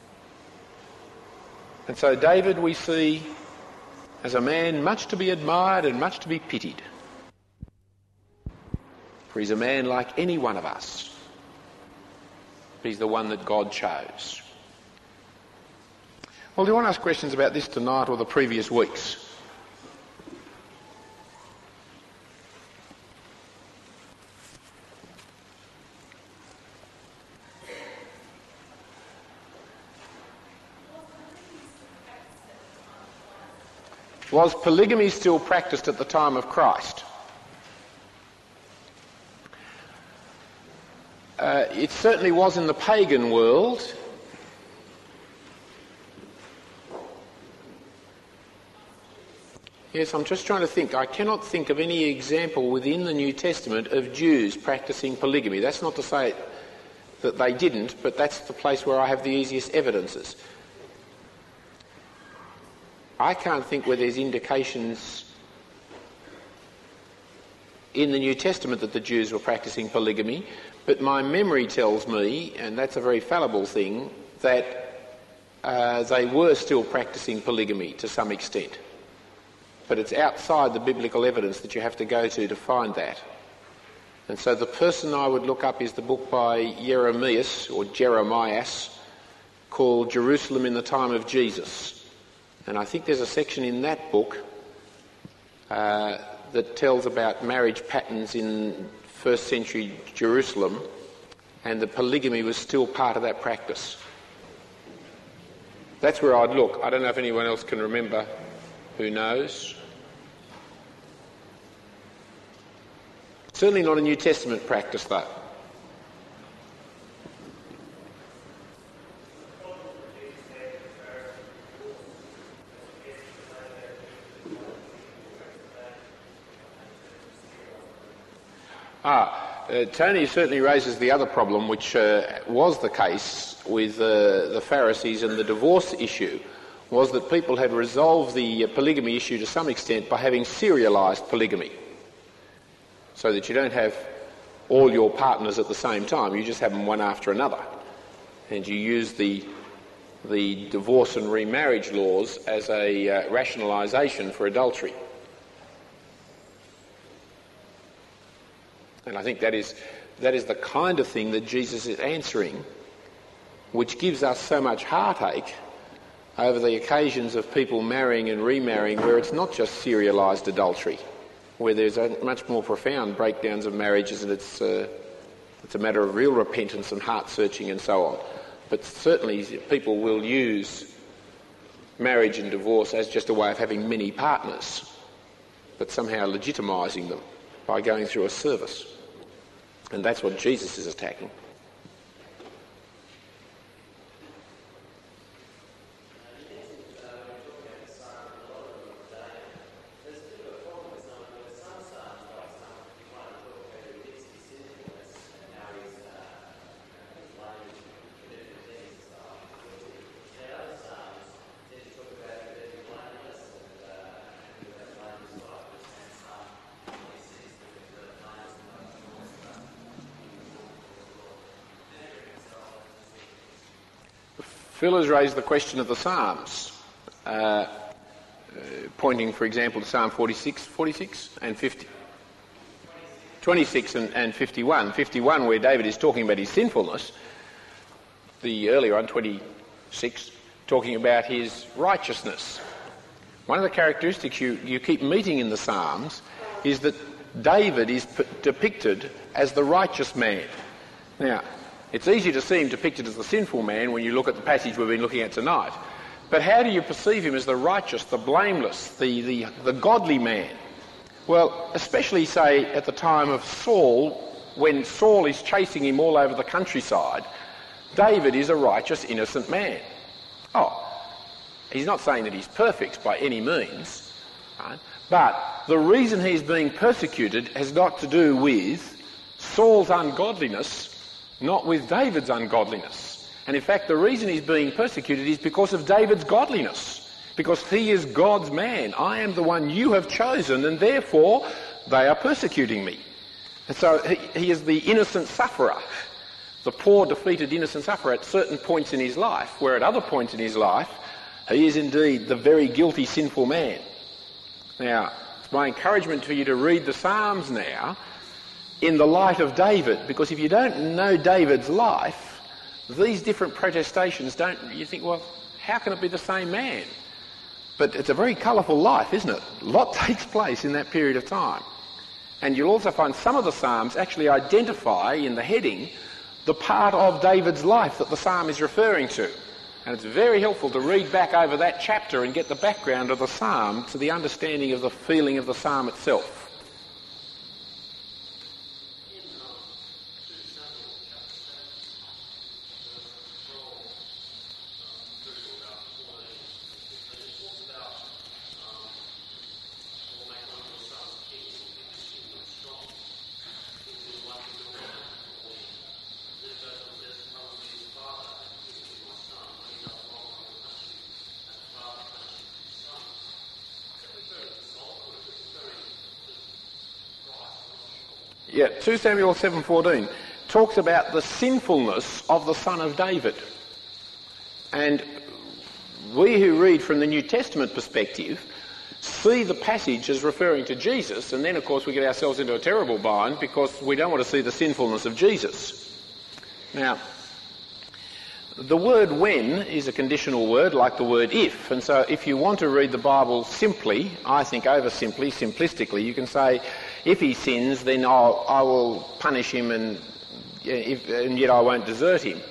And so David we see as a man much to be admired and much to be pitied. For he's a man like any one of us. He's the one that God chose. Well, do you want to ask questions about this tonight or the previous weeks? Was polygamy still practiced at the time of Christ? It certainly was in the pagan world. Yes, I'm just trying to think. I cannot think of any example within the New Testament of Jews practicing polygamy. That's not to say that they didn't, but that's the place where I have the easiest evidences. I can't think where there's indications in the New Testament that the Jews were practicing polygamy, but my memory tells me, and that's a very fallible thing, that they were still practicing polygamy to some extent. But it's outside the biblical evidence that you have to go to find that. And so the person I would look up is the book by Jeremias, or Jeremias, called Jerusalem in the Time of Jesus. And I think there's a section in that book that tells about marriage patterns in first century Jerusalem, and the polygamy was still part of that practice. That's where I'd look. I don't know if anyone else can remember. Who knows? Certainly not a New Testament practice, though. Tony certainly raises the other problem, which was the case with the Pharisees and the divorce issue, was that people had resolved the polygamy issue to some extent by having serialised polygamy, so that you don't have all your partners at the same time, you just have them one after another, and you use the the divorce and remarriage laws as a rationalisation for adultery. And I think that is the kind of thing that Jesus is answering, which gives us so much heartache over the occasions of people marrying and remarrying where it's not just serialised adultery, where there's a much more profound breakdowns of marriages and it's a matter of real repentance and heart searching and so on. But certainly people will use marriage and divorce as just a way of having many partners, but somehow legitimising them by going through a service. And that's what Jesus is attacking. Phil has raised the question of the Psalms, pointing, for example, to Psalm 46 and 50. 26 and 51. 51, where David is talking about his sinfulness. The earlier one, 26, talking about his righteousness. One of the characteristics you keep meeting in the Psalms is that David is depicted as the righteous man. Now, it's easy to see him depicted as the sinful man when you look at the passage we've been looking at tonight. But how do you perceive him as the righteous, the blameless, the godly man? Well, especially, say, at the time of Saul, when Saul is chasing him all over the countryside, David is a righteous, innocent man. Oh, he's not saying that he's perfect by any means, right? But the reason he's being persecuted has got to do with Saul's ungodliness, not with David's ungodliness. And in fact, the reason he's being persecuted is because of David's godliness, because he is God's man. I am the one you have chosen, and therefore they are persecuting me. And so he is the innocent sufferer, the poor, defeated, innocent sufferer at certain points in his life, where at other points in his life, he is indeed the very guilty, sinful man. Now, it's my encouragement to you to read the Psalms now in the light of David, because if you don't know David's life, these different protestations you think, well, how can it be the same man? But it's a very colourful life, isn't it? A lot takes place in that period of time. And you'll also find some of the Psalms actually identify in the heading the part of David's life that the Psalm is referring to. And it's very helpful to read back over that chapter and get the background of the Psalm to the understanding of the feeling of the Psalm itself. Yeah, 2 Samuel 7:14 talks about the sinfulness of the son of David. And we who read from the New Testament perspective see the passage as referring to Jesus, and then of course we get ourselves into a terrible bind because we don't want to see the sinfulness of Jesus. Now, the word when is a conditional word like the word if, and so if you want to read the Bible simply, I think simplistically, you can say, if he sins, then I will punish him and yet I won't desert him.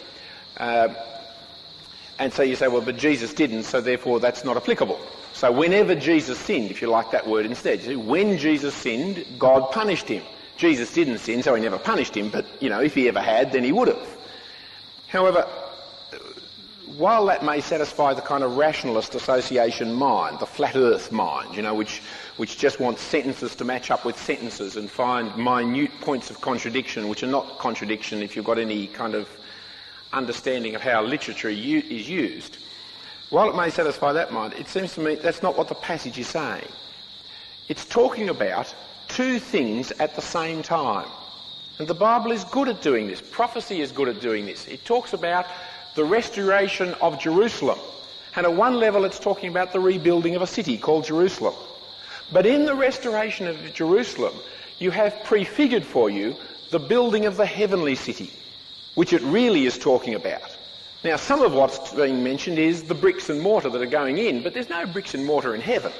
And so you say, well, but Jesus didn't, so therefore that's not applicable. So whenever Jesus sinned, if you like that word instead, you see, when Jesus sinned, God punished him. Jesus didn't sin, so he never punished him, but, if he ever had, then he would have. However, while that may satisfy the kind of rationalist association mind, the flat earth mind, which just wants sentences to match up with sentences and find minute points of contradiction, which are not contradiction if you've got any kind of understanding of how literature is used, while it may satisfy that mind, it seems to me that's not what the passage is saying. It's talking about two things at the same time. And the Bible is good at doing this. Prophecy is good at doing this. It talks about the restoration of Jerusalem. And at one level it's talking about the rebuilding of a city called Jerusalem. But in the restoration of Jerusalem, you have prefigured for you the building of the heavenly city, which it really is talking about. Now, some of what's being mentioned is the bricks and mortar that are going in, but there's no bricks and mortar in heaven.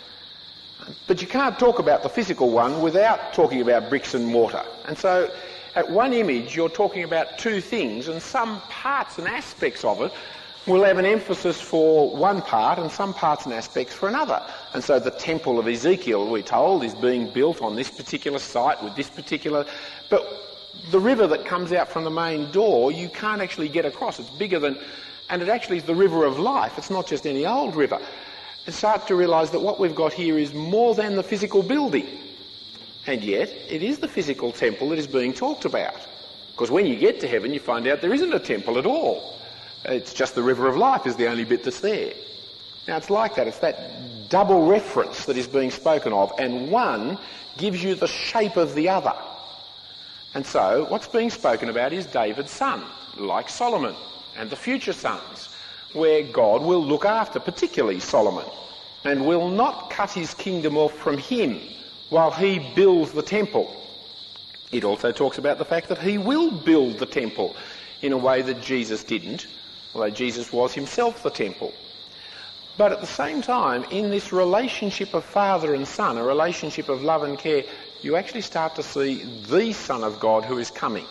But you can't talk about the physical one without talking about bricks and mortar. And so, at one image, you're talking about two things, and some parts and aspects of it will have an emphasis for one part and some parts and aspects for another. And so the temple of Ezekiel, we're told, is being built on this particular site with this particular... But the river that comes out from the main door, you can't actually get across. It's bigger than... And it actually is the river of life. It's not just any old river. And start to realise that what we've got here is more than the physical building. And yet, it is the physical temple that is being talked about. Because when you get to heaven, you find out there isn't a temple at all. It's just the river of life is the only bit that's there. Now, it's like that. It's that double reference that is being spoken of, and one gives you the shape of the other. And so, what's being spoken about is David's son, like Solomon, and the future sons, where God will look after, particularly Solomon, and will not cut his kingdom off from him while he builds the temple. It also talks about the fact that he will build the temple in a way that Jesus didn't, although Jesus was himself the temple. But at the same time, in this relationship of father and son, a relationship of love and care, you actually start to see the Son of God who is coming.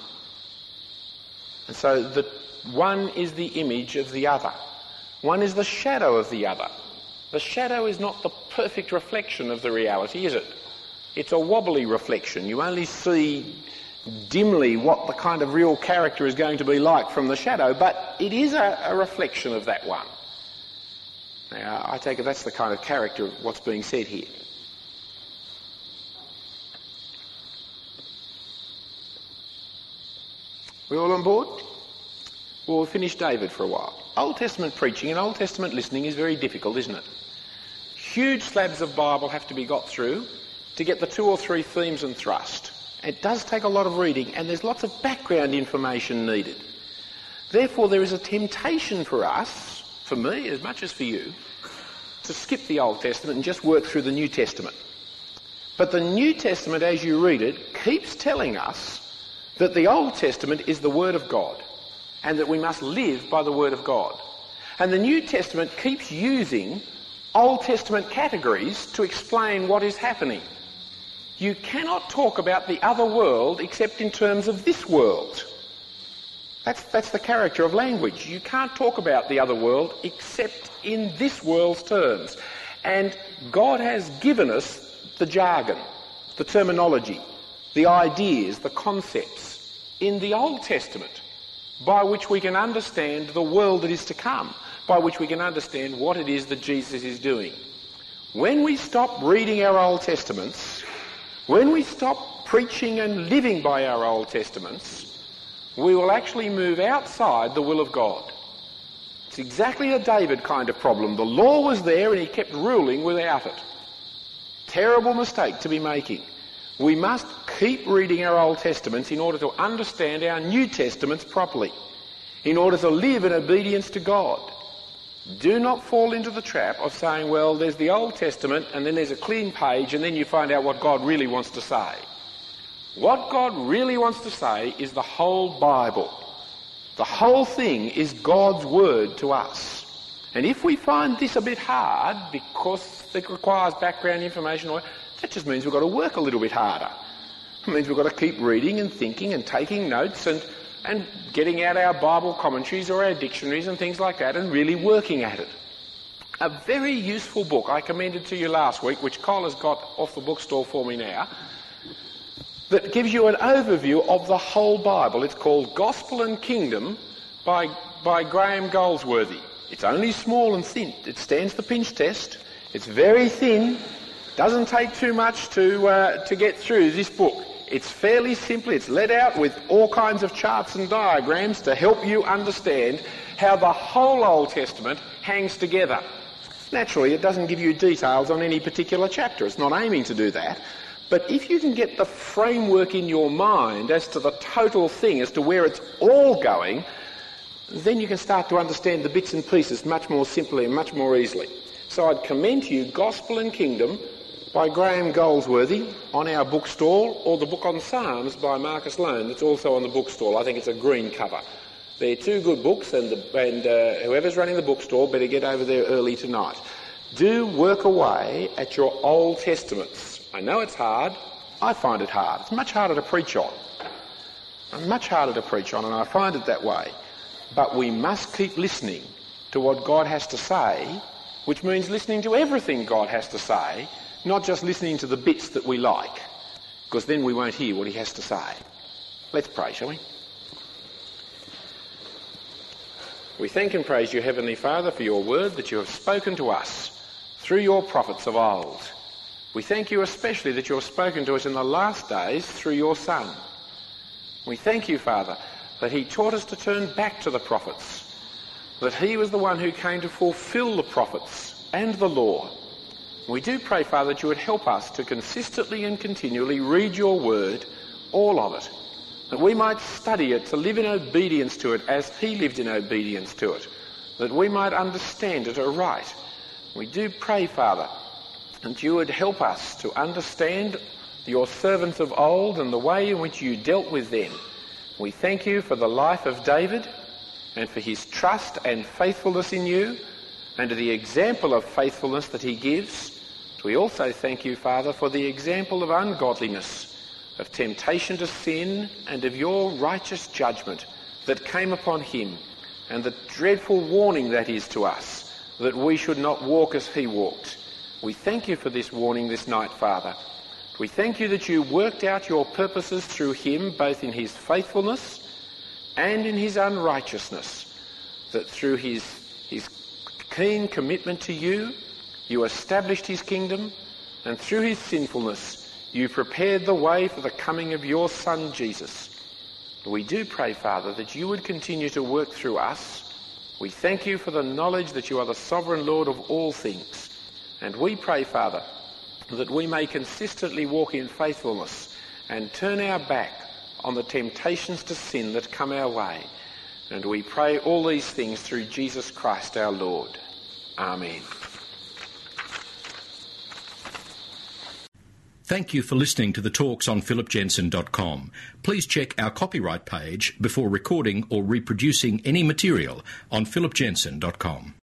And so the one is the image of the other. One is the shadow of the other. The shadow is not the perfect reflection of the reality, is it? It's a wobbly reflection. You only see dimly what the kind of real character is going to be like from the shadow, but it is a reflection of that one. Now, I take it that's the kind of character of what's being said here. We all on board? Well, we'll finish David for a while. Old Testament preaching and Old Testament listening is very difficult, isn't it? Huge slabs of Bible have to be got through to get the 2 or 3 themes and thrust. It does take a lot of reading, and there's lots of background information needed. Therefore, there is a temptation for us, for me as much as for you, to skip the Old Testament and just work through the New Testament. But the New Testament, as you read it, keeps telling us that the Old Testament is the Word of God, and that we must live by the Word of God. And the New Testament keeps using Old Testament categories to explain what is happening. You cannot talk about the other world except in terms of this world. That's the character of language. You can't talk about the other world except in this world's terms. And God has given us the jargon, the terminology, the ideas, the concepts in the Old Testament by which we can understand the world that is to come, by which we can understand what it is that Jesus is doing. When we stop reading our Old Testaments, when we stop preaching and living by our Old Testaments, we will actually move outside the will of God. It's exactly a David kind of problem. The law was there and he kept ruling without it. Terrible mistake to be making. We must keep reading our Old Testaments in order to understand our New Testaments properly, in order to live in obedience to God. Do not fall into the trap of saying, well, there's the Old Testament and then there's a clean page and then you find out what God really wants to say. What God really wants to say is the whole Bible. The whole thing is God's word to us. And if we find this a bit hard because it requires background information, that just means we've got to work a little bit harder. It means we've got to keep reading and thinking and taking notes and getting out our Bible commentaries or our dictionaries and things like that and really working at it. A very useful book I commended to you last week, which Cole has got off the bookstore for me now, that gives you an overview of the whole Bible. It's called Gospel and Kingdom by Graham Goldsworthy. It's only small and thin. It stands the pinch test. It's very thin. Doesn't take too much to get through this book. It's fairly simple. It's let out with all kinds of charts and diagrams to help you understand how the whole Old Testament hangs together. Naturally, it doesn't give you details on any particular chapter. It's not aiming to do that. But if you can get the framework in your mind as to the total thing, as to where it's all going, then you can start to understand the bits and pieces much more simply and much more easily. So I'd commend to you Gospel and Kingdom by Graham Goldsworthy on our bookstall, or the book on Psalms by Marcus Lone that's also on the bookstall. I think it's a green cover. They're two good books, and whoever's running the bookstore better get over there early tonight. Do work away at your Old Testaments. I know it's hard. I find it hard. It's much harder to preach on. And I find it that way. But we must keep listening to what God has to say, which means listening to everything God has to say, not just listening to the bits that we like, because then we won't hear what he has to say. Let's pray, shall we? We thank and praise you, Heavenly Father, for your word that you have spoken to us through your prophets of old. We thank you especially that you have spoken to us in the last days through your Son. We thank you, Father, that he taught us to turn back to the prophets, that he was the one who came to fulfil the prophets and the law. We do pray, Father, that you would help us to consistently and continually read your word, all of it, that we might study it, to live in obedience to it as he lived in obedience to it, that we might understand it aright. We do pray, Father, that you would help us to understand your servants of old and the way in which you dealt with them. We thank you for the life of David and for his trust and faithfulness in you and the example of faithfulness that he gives. We also thank you, Father, for the example of ungodliness, of temptation to sin, and of your righteous judgment that came upon him, and the dreadful warning that is to us, that we should not walk as he walked. We thank you for this warning this night, Father. We thank you that you worked out your purposes through him, both in his faithfulness and in his unrighteousness, that through his keen commitment to you, you established his kingdom, and through his sinfulness, you prepared the way for the coming of your Son, Jesus. We do pray, Father, that you would continue to work through us. We thank you for the knowledge that you are the sovereign Lord of all things. And we pray, Father, that we may consistently walk in faithfulness and turn our back on the temptations to sin that come our way. And we pray all these things through Jesus Christ our Lord. Amen. Thank you for listening to the talks on philipjensen.com. Please check our copyright page before recording or reproducing any material on philipjensen.com.